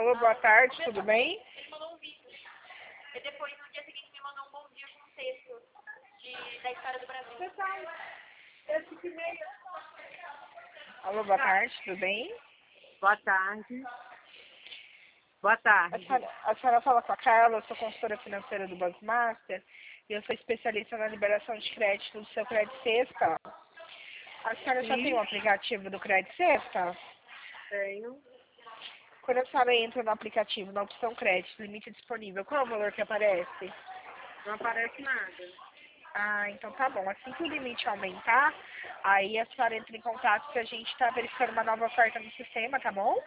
Alô, boa tarde, tudo bem? Ele mandou um vídeo. E depois, no dia seguinte, me mandou um bom dia com um texto da história do Brasil. Alô, boa tarde, tudo bem? Boa tarde. Boa tarde. A senhora fala com a Carla, eu sou consultora financeira do Banco Master e eu sou especialista na liberação de crédito do seu Crédito Sexta. A senhora já tem o aplicativo do Crédito Sexta? Tenho. Quando a senhora entra no aplicativo, na opção crédito, limite disponível, qual é o valor que aparece? Não aparece nada. Ah, então tá bom. Assim que o limite aumentar, aí a senhora entra em contato que a gente está verificando uma nova oferta no sistema, tá bom?